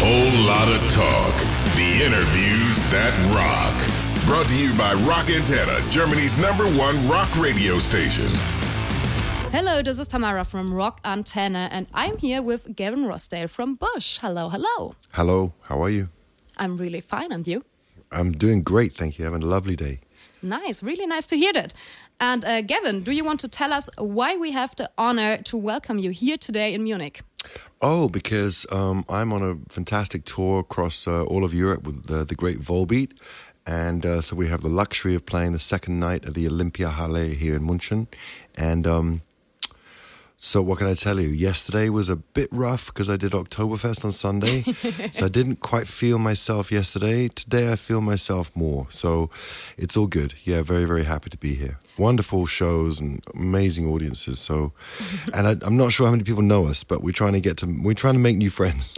Whole lot of talk. The interviews that rock. Brought to you by Rock Antenna, Germany's #1 rock radio station. Hello, this is Tamara from Rock Antenna, and I'm here with Gavin Rossdale from Bush. Hello, hello. Hello, how are you? I'm really fine, and you? I'm doing great, thank you. Having a lovely day. Nice, really nice to hear that. And Gavin, do you want to tell us why we have the honor to welcome you here today in Munich? Oh, because I'm on a fantastic tour across all of Europe with the great Volbeat. And so we have the luxury of playing the second night of the Olympiahalle here in München. And so what can I tell you? Yesterday was a bit rough because I did Oktoberfest on Sunday. So I didn't quite feel myself yesterday. Today I feel myself more. So it's all good. Yeah, very, very happy to be here. Wonderful shows and amazing audiences. So, and I'm not sure how many people know us, but we're trying to make new friends.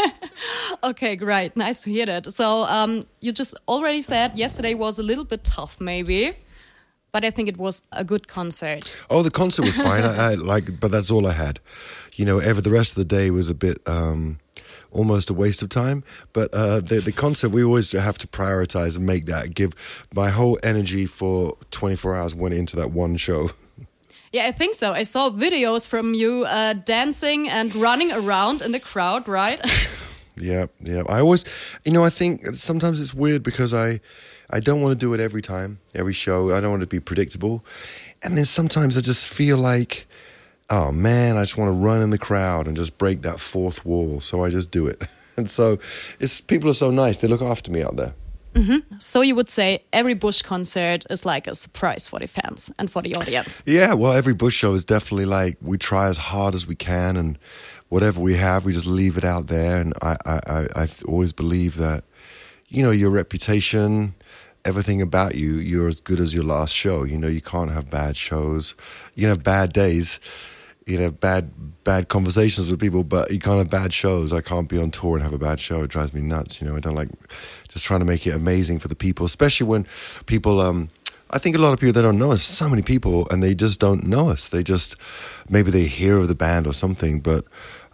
Okay, great. Nice to hear that. So you just already said yesterday was a little bit tough, maybe. But I think it was a good concert. Oh, the concert was fine. But that's all I had. You know, the rest of the day was a bit almost a waste of time. But the concert, we always have to prioritize and make that. Give my whole energy for 24 hours went into that one show. Yeah, I think so. I saw videos from you dancing and running around in the crowd, right? Yeah. I always, I think sometimes it's weird because I don't want to do it every time, every show. I don't want to be predictable. And then sometimes I just feel like, oh man, I just want to run in the crowd and just break that fourth wall. So I just do it. And so people are so nice. They look after me out there. Mm-hmm. So you would say every Bush concert is like a surprise for the fans and for the audience. Yeah, well, every Bush show is definitely like we try as hard as we can, and whatever we have, we just leave it out there. And I always believe that, your reputation, everything about you, you're as good as your last show. You can't have bad shows. You can have bad days. You can have bad conversations with people, but you can't have bad shows. I can't be on tour and have a bad show. It drives me nuts. I don't like just trying to make it amazing for the people, especially when people, I think a lot of people that don't know us, so many people, and they just don't know us. They just, maybe they hear of the band or something, but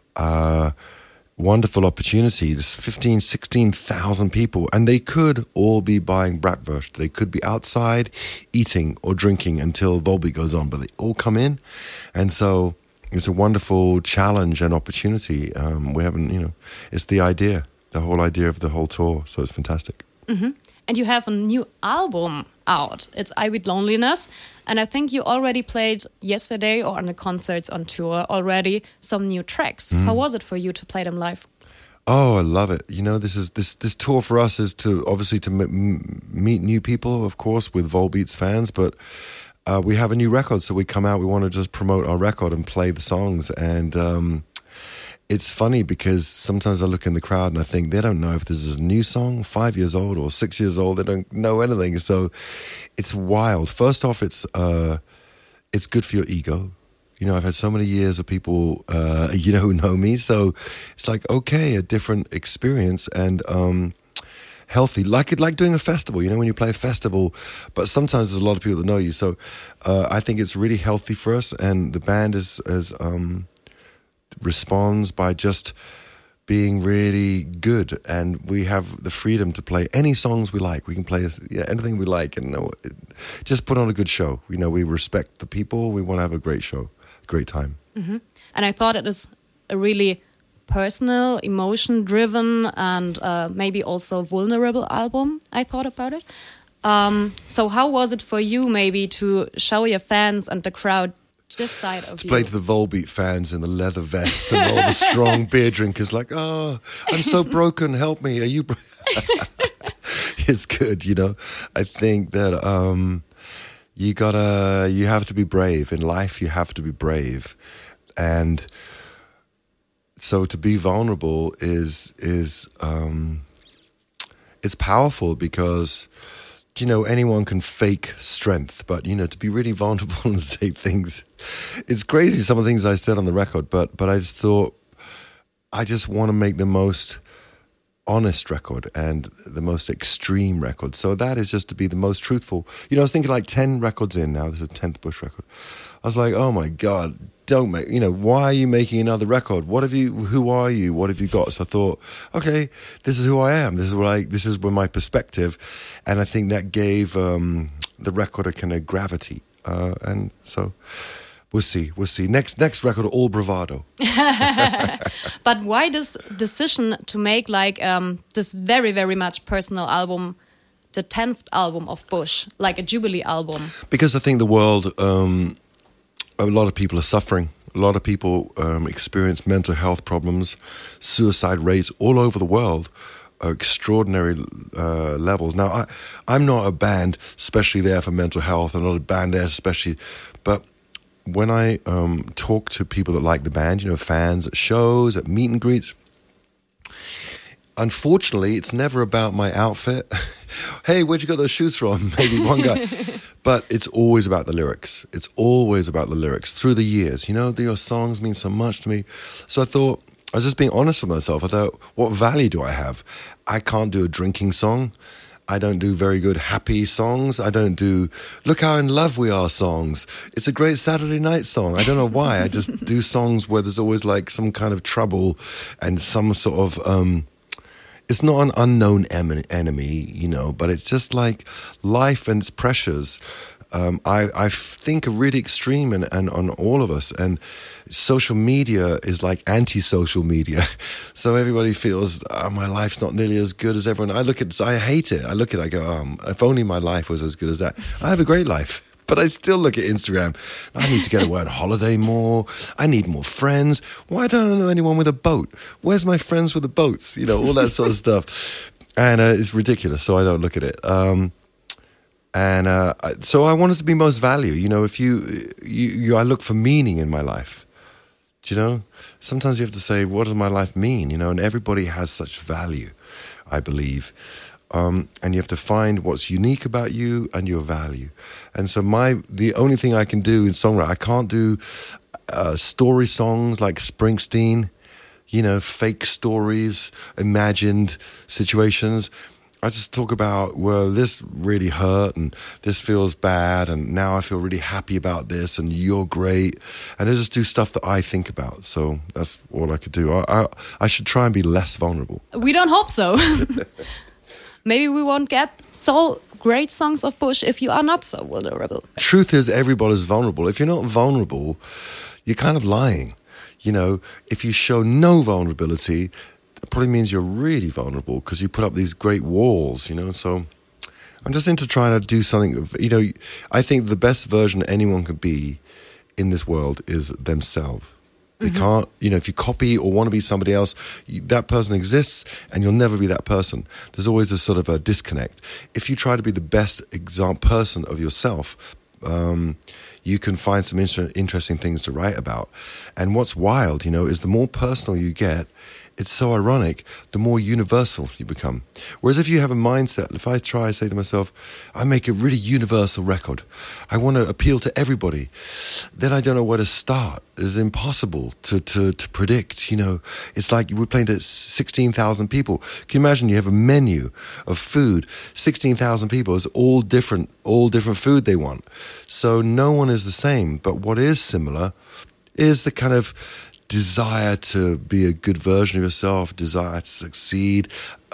wonderful opportunity. There's 15, 16,000 people, and they could all be buying bratwurst. They could be outside eating or drinking until Volbeat goes on, but they all come in. And so it's a wonderful challenge and opportunity. We haven't, it's the whole idea of the whole tour. So it's fantastic. Mm-hmm. And you have a new album out. It's I With Loneliness. And I think you already played yesterday or on the concerts on tour already some new tracks. How was it for you to play them live? Oh, I love it. This tour for us is to obviously to meet new people, of course, with Volbeat's fans. But we have a new record. So we come out, we want to just promote our record and play the songs. And it's funny because sometimes I look in the crowd and I think they don't know if this is a new song, 5 years old or 6 years old. They don't know anything. So it's wild. First off, it's good for your ego. I've had so many years of people, who know me. So it's like, okay, a different experience and healthy. Like doing a festival, when you play a festival. But sometimes there's a lot of people that know you. So I think it's really healthy for us. And the band responds by just being really good, and we have the freedom to play any songs we like. We can play anything we like, and just put on a good show. We respect the people. We want to have a great show, great time. Mm-hmm. And I thought it is a really personal, emotion-driven, and maybe also vulnerable album. I thought about it. So how was it for you, maybe, to show your fans and the crowd this side of you? Play to the Volbeat fans in the leather vests and all the strong beer drinkers like, oh, I'm so broken, help me. Are you It's good, I think that you have to be brave. In life, you have to be brave. And so to be vulnerable is it's powerful because anyone can fake strength, but, to be really vulnerable and say things, it's crazy, some of the things I said on the record, but I just thought, I just want to make the most honest record and the most extreme record. So that is just to be the most truthful. I was thinking like 10 records in now, this is a 10th Bush record. I was like, oh my God, don't make, why are you making another record? Who are you? What have you got? So I thought, okay, this is who I am. This is where my perspective. And I think that gave the record a kind of gravity. And so we'll see. Next record, all bravado. But why this decision to make this very, very much personal album, the 10th album of Bush, like a Jubilee album? Because I think the world, a lot of people are suffering. A lot of people experience mental health problems, suicide rates all over the world are extraordinary levels. Now, I'm not a band especially there for mental health. I'm not a band there especially, but when I talk to people that like the band, fans at shows, at meet and greets, unfortunately, it's never about my outfit. Hey, where'd you get those shoes from? Maybe one guy. But it's always about the lyrics. It's always about the lyrics through the years. Your songs mean so much to me. So I thought, I was just being honest with myself. I thought, what value do I have? I can't do a drinking song. I don't do very good happy songs. I don't do look how in love we are songs. It's a great Saturday night song. I don't know why. I just do songs where there's always like some kind of trouble and some sort of... it's not an unknown enemy, but it's just like life and its pressures. I think are really extreme and on all of us. And social media is like anti-social media. So everybody feels, my life's not nearly as good as everyone. I hate it. I go, if only my life was as good as that. I have a great life. But I still look at Instagram. I need to get away on holiday more. I need more friends. Why don't I know anyone with a boat? Where's my friends with the boats? All that sort of stuff. And it's ridiculous, so I don't look at it. So I wanted to be most value. If I look for meaning in my life. Sometimes you have to say, what does my life mean? And everybody has such value, I believe. And you have to find what's unique about you and your value. And so the only thing I can do in songwriting, I can't do story songs like Springsteen, fake stories, imagined situations. I just talk about, well, this really hurt and this feels bad and now I feel really happy about this and you're great. And I just do stuff that I think about. So that's all I could do. I should try and be less vulnerable. We don't hope so. Maybe we won't get so great songs of Bush if you are not so vulnerable. Truth is, everybody's vulnerable. If you're not vulnerable, you're kind of lying. If you show no vulnerability, that probably means you're really vulnerable because you put up these great walls, So I'm just into trying to do something, I think the best version anyone could be in this world is themselves. They can't, if you copy or want to be somebody else, that person exists and you'll never be that person. There's always a sort of a disconnect. If you try to be the best person of yourself, you can find some interesting things to write about. And what's wild, is the more personal you get, it's so ironic, the more universal you become. Whereas if you have a mindset, if I say to myself, I make a really universal record, I want to appeal to everybody, then I don't know where to start. It's impossible to predict, It's like we're playing to 16,000 people. Can you imagine you have a menu of food, 16,000 people, it's all different food they want. So no one is the same, but what is similar is the kind of desire to be a good version of yourself, desire to succeed,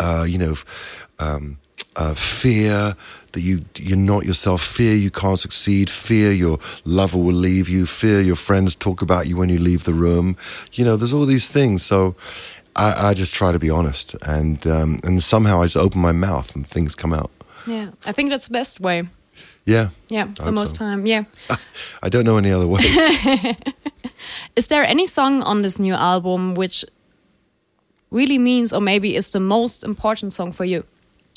fear that you're not yourself, fear you can't succeed, fear your lover will leave you, fear your friends talk about you when you leave the room. There's all these things. So I just try to be honest, and somehow I just open my mouth and things come out. Yeah, I think that's the best way. Yeah. Yeah, the most time, yeah. I don't know any other way. Is there any song on this new album which really means, or maybe is the most important song for you?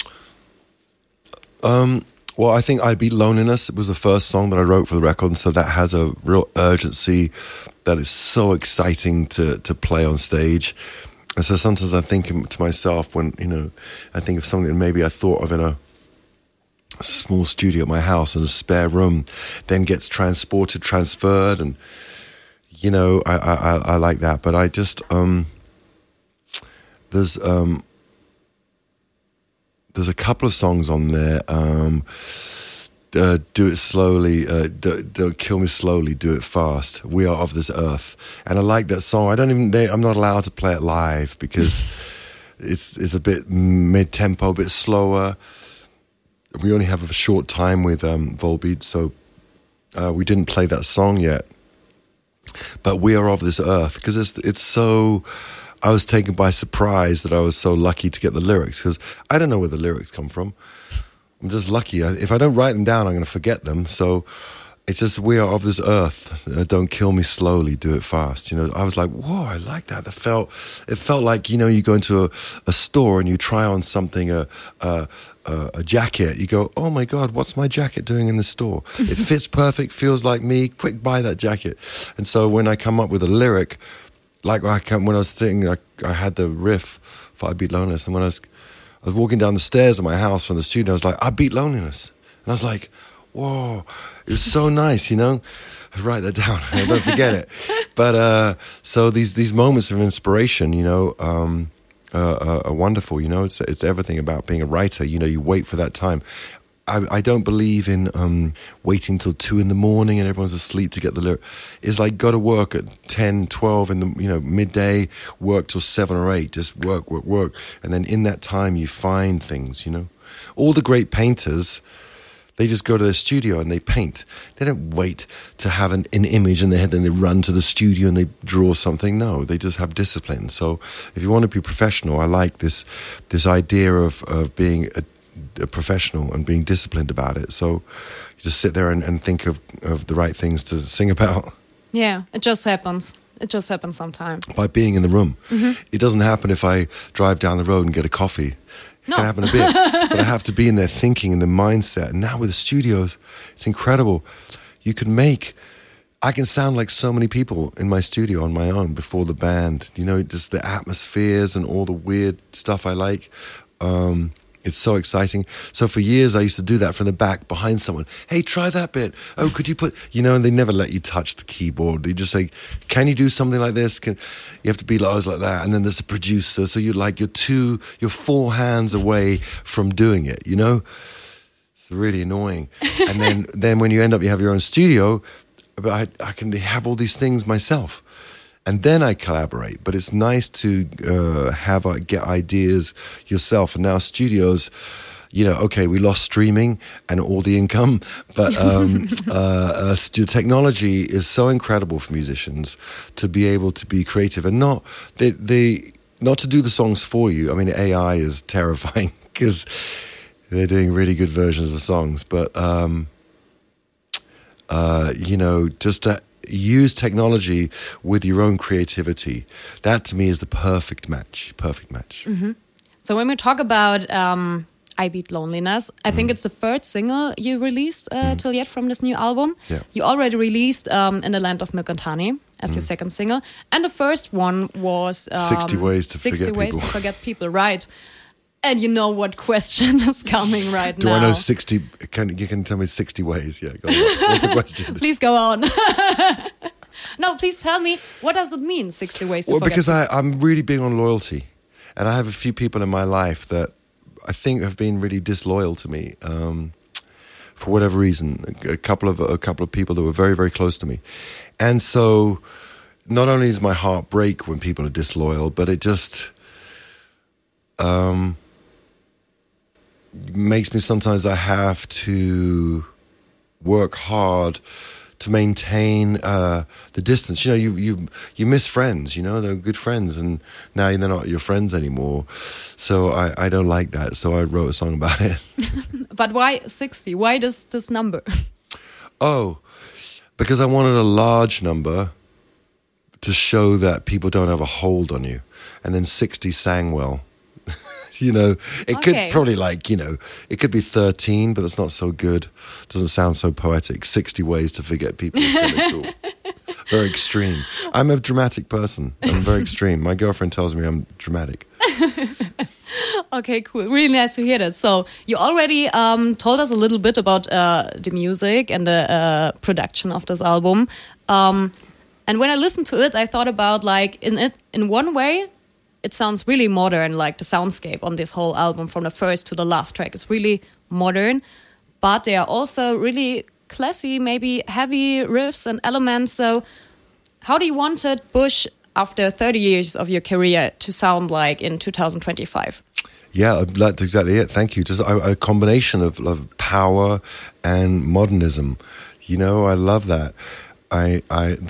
Well, I think I Beat Loneliness. It was the first song that I wrote for the record, and so that has a real urgency that is so exciting to play on stage. And so sometimes I think to myself when, I think of something that maybe I thought of in a small studio at my house in a spare room, then gets transferred, and I like that. But I just there's a couple of songs on there. do it slowly. Don't kill me slowly. Do it fast. We are of this earth, and I like that song. I'm not allowed to play it live because it's a bit mid-tempo, a bit slower. We only have a short time with Volbeat, so we didn't play that song yet. But we are of this earth because it's so. I was taken by surprise that I was so lucky to get the lyrics because I don't know where the lyrics come from. I'm just lucky. If I don't write them down, I'm going to forget them. So it's just, we are of this earth. Don't kill me slowly. Do it fast. You know, I was like, whoa, I like that. It felt like, you know, you go into a store and you try on something, a jacket. You go, oh my God, what's my jacket doing in the store? It fits perfect, feels like me. Quick, buy that jacket. And so when I come up with a lyric, like when I was thinking, I had the riff for I Beat Loneliness, and when I was walking down the stairs of my house from the studio, I was like, I beat loneliness. And I was like, whoa, it was so nice, you know? I write that down, I don't forget it. But so these moments of inspiration, you know, are wonderful, you know? It's everything about being a writer, you know, you wait for that time. I don't believe in waiting till 2 a.m. and everyone's asleep to get the lyric. It's like go to work at 10, 12 in the, you know, midday, work till 7 or 8, just work. And then in that time you find things, you know. All the great painters, they just go to their studio and they paint. They don't wait to have an image in their head, then they run to the studio and they draw something. No, they just have discipline. So if you want to be professional, I like this idea of being a professional and being disciplined about it. So you just sit there and think of the right things to sing about. Yeah, it just happens. It just happens sometimes. By being in the room. Mm-hmm. It doesn't happen if I drive down the road and get a coffee. It can happen a bit. But I have to be in there thinking, in the mindset. And now with the studios, it's incredible. I can sound like so many people in my studio on my own before the band. You know, just the atmospheres and all the weird stuff I like. It's so exciting. So for years, I used to do that from the back behind someone. Hey, try that bit. Oh, could you put, you know, and they never let you touch the keyboard. They just say, can you do something like this? You have to be like that. And then there's the producer. So you're 4 hands away from doing it, you know? It's really annoying. And then when you end up, you have your own studio, but I can have all these things myself. And then I collaborate, but it's nice to get ideas yourself. And now studios, you know, okay, we lost streaming and all the income, but technology is so incredible for musicians to be able to be creative and not to do the songs for you. I mean, AI is terrifying because they're doing really good versions of songs, but you know, just to use technology with your own creativity. That to me is the perfect match. Mm-hmm. So when we talk about I Beat Loneliness, I think it's the third single you released till yet from this new album. Yeah. You already released In the Land of Milk and Honey as your second single. And the first one was 60 Ways to Forget People, right. And you know what question is coming right now. Do I know 60? You can tell me 60 ways. Yeah, go on. What's the question? Please go on. No, please tell me, what does it mean, 60 ways to forget because I'm really big on loyalty. And I have a few people in my life that I think have been really disloyal to me for whatever reason. A couple of people that were very, very close to me. And so not only does my heart break when people are disloyal, but it just makes me sometimes I have to work hard to maintain the distance. You know, you miss friends, you know, they're good friends, and now they're not your friends anymore. So I don't like that. So I wrote a song about it. But why 60? Why this number? Oh, because I wanted a large number to show that people don't have a hold on you. And then 60 sang well. You know, it could probably it could be 13, but it's not so good. It doesn't sound so poetic. 60 ways to forget people is really cool. Very extreme. I'm a dramatic person. I'm very extreme. My girlfriend tells me I'm dramatic. Okay, cool. Really nice to hear that. So you already told us a little bit about the music and the production of this album. And when I listened to it, I thought about in one way, it sounds really modern, like the soundscape on this whole album from the first to the last track is really modern. but they are also really classy, maybe heavy riffs and elements. So how do you want it, Bush, after 30 years of your career, to sound like in 2025? Yeah, that's exactly it. Thank you. Just a combination of power and modernism. You know, I love that. I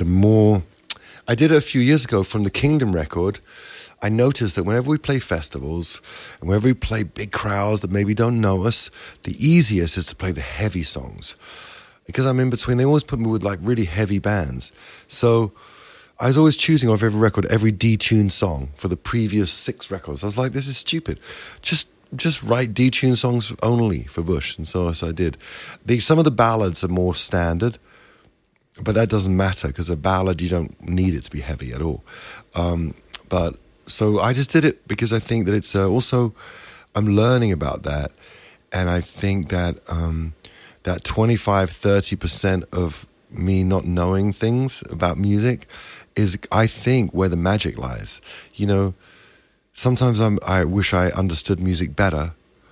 did it a few years ago from the Kingdom record. I noticed that whenever we play festivals and whenever we play big crowds that maybe don't know us, the easiest is to play the heavy songs. Because I'm in between, they always put me with like really heavy bands. So I was always choosing off every record, every detuned song for the previous 6 records. I was like, this is stupid. Just write detuned songs only for Bush. And so I did. Some of the ballads are more standard, but that doesn't matter because a ballad, you don't need it to be heavy at all. But so I just did it because I think that it's also, I'm learning about that. And I think that that 25-30% of me not knowing things about music is, I think, where the magic lies. You know, sometimes I wish I understood music better,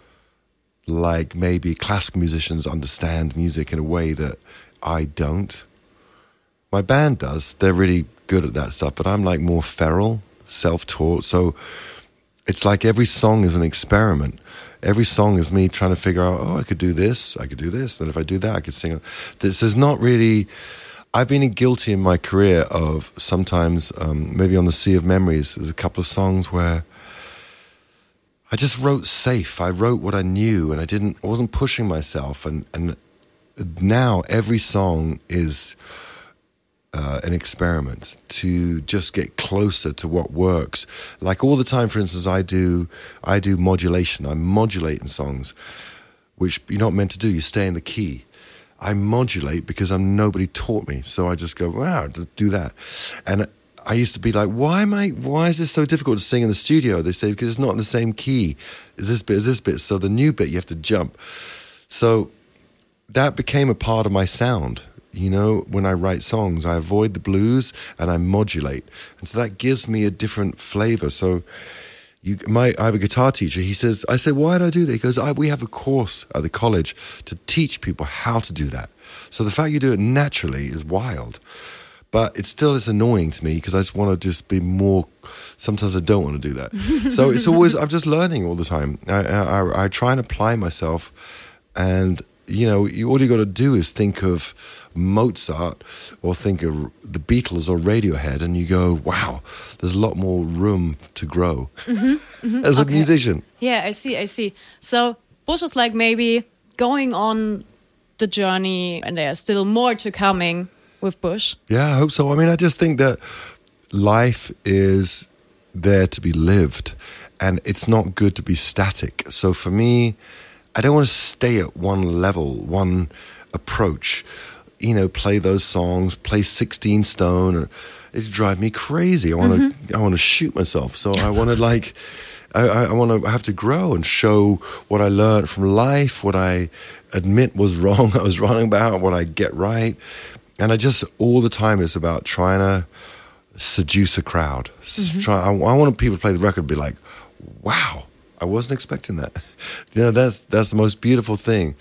like maybe classical musicians understand music in a way that I don't. My band does. They're really good at that stuff, but I'm like more feral, self-taught. So it's like every song is an experiment. Every song is me trying to figure out, oh, I could do this, and if I do that, I could sing. This is not really... I've been guilty in my career of sometimes, maybe on the Sea of Memories, there's a couple of songs where I just wrote safe. I wrote what I knew, and I wasn't pushing myself. And now every song is an experiment to just get closer to what works. Like all the time, for instance, I do modulation. I modulate in songs, which you're not meant to do. You stay in the key. I modulate because nobody taught me. So I just go, wow, do that. And I used to be like, why is this so difficult to sing in the studio? They say, because it's not in the same key. This bit. So the new bit, you have to jump. So that became a part of my sound. You know, when I write songs, I avoid the blues and I modulate. And so that gives me a different flavor. So I have a guitar teacher. I say, why do I do that? He goes, we have a course at the college to teach people how to do that. So the fact you do it naturally is wild. But it still is annoying to me because I just want to just be more, sometimes I don't want to do that. So it's always, I'm just learning all the time. I try and apply myself, and, you know, all you got to do is think of Mozart or think of the Beatles or Radiohead, and you go, wow, there's a lot more room to grow as a musician. Yeah, I see. So Bush is like maybe going on the journey, and there's still more to coming with Bush. Yeah, I hope so. I mean, I just think that life is there to be lived, and it's not good to be static. So for me, I don't want to stay at one level, one approach. You know, play those songs, play 16 Stone. It drives me crazy. I want to shoot myself. So I want to I have to grow and show what I learned from life, what I admit was wrong, I was wrong about, what I get right. And I just, all the time, it's about trying to seduce a crowd. I want people to play the record and be like, wow, I wasn't expecting that. You know, that's the most beautiful thing.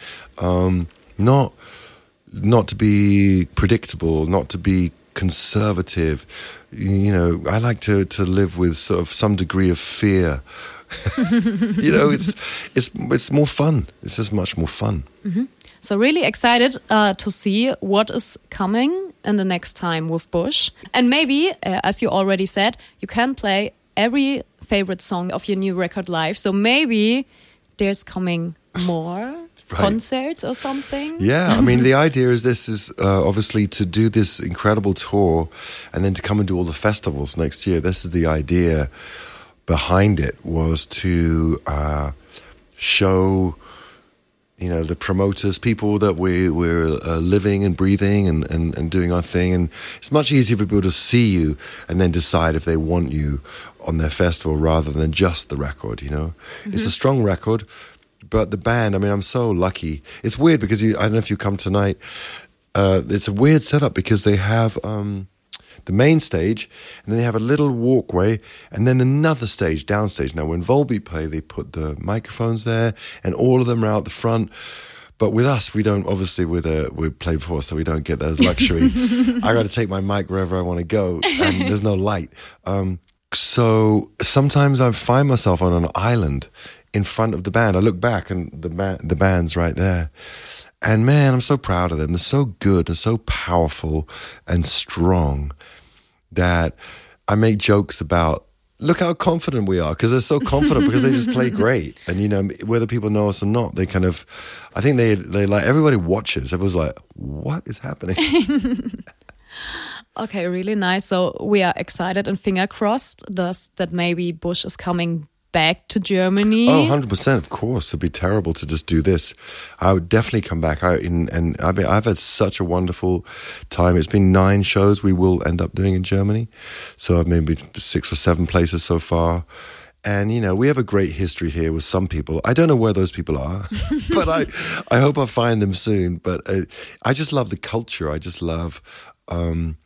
Not to be predictable, not to be conservative. You know, I like to live with sort of some degree of fear. You know, it's more fun. It's just much more fun. So really excited to see what is coming in the next time with Bush. And maybe, as you already said, you can play every favorite song of your new record live. So maybe there's coming more concerts or something. Yeah, I mean, the idea is obviously to do this incredible tour and then to come and do all the festivals next year. This is the idea behind it, was to show, you know, the promoters, people that we're living and breathing and doing our thing. And it's much easier for people to see you and then decide if they want you on their festival rather than just the record, you know. It's a strong record, but the band, I mean, I'm so lucky. It's weird because I don't know if you come tonight. It's a weird setup because they have the main stage, and then they have a little walkway, and then another stage, downstage. Now, when Volbeat play, they put the microphones there, and all of them are out the front. But with us, we don't. Obviously, we played before, so we don't get those luxury. I got to take my mic wherever I want to go, and there's no light. So sometimes I find myself on an island in front of the band. I look back, and the band's right there. And man, I'm so proud of them. They're so good and so powerful and strong that I make jokes about, look how confident we are, because they're so confident because they just play great. And, you know, whether people know us or not, they kind of, I think they like, everybody watches. Everyone's like, what is happening? Okay, really nice. So we are excited and finger crossed that maybe Bush is coming back to Germany. Oh, 100%, of course. It'd be terrible to just do this. I would definitely come back. I've had such a wonderful time. It's been 9 shows we will end up doing in Germany. So I've maybe 6 or 7 places so far. And, you know, we have a great history here with some people. I don't know where those people are, but I hope I find them soon. But I just love the culture. I just love... I'm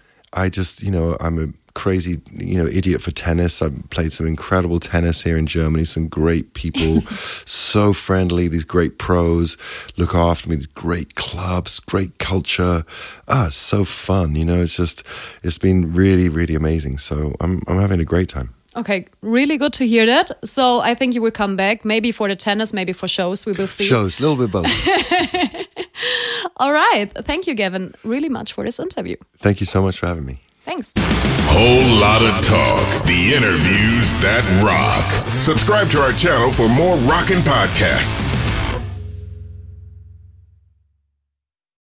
a crazy, idiot for tennis. I've played some incredible tennis here in Germany, some great people, so friendly, these great pros look after me, these great clubs, great culture. It's so fun, it's been really, really amazing. So I'm having a great time. Okay, really good to hear that. So I think you will come back, maybe for the tennis, maybe for shows, we will see. Shows, a little bit both. All right. Thank you, Gavin, really much for this interview. Thank you so much for having me. Thanks. Whole lot of talk. The interviews that rock. Subscribe to our channel for more rockin' podcasts.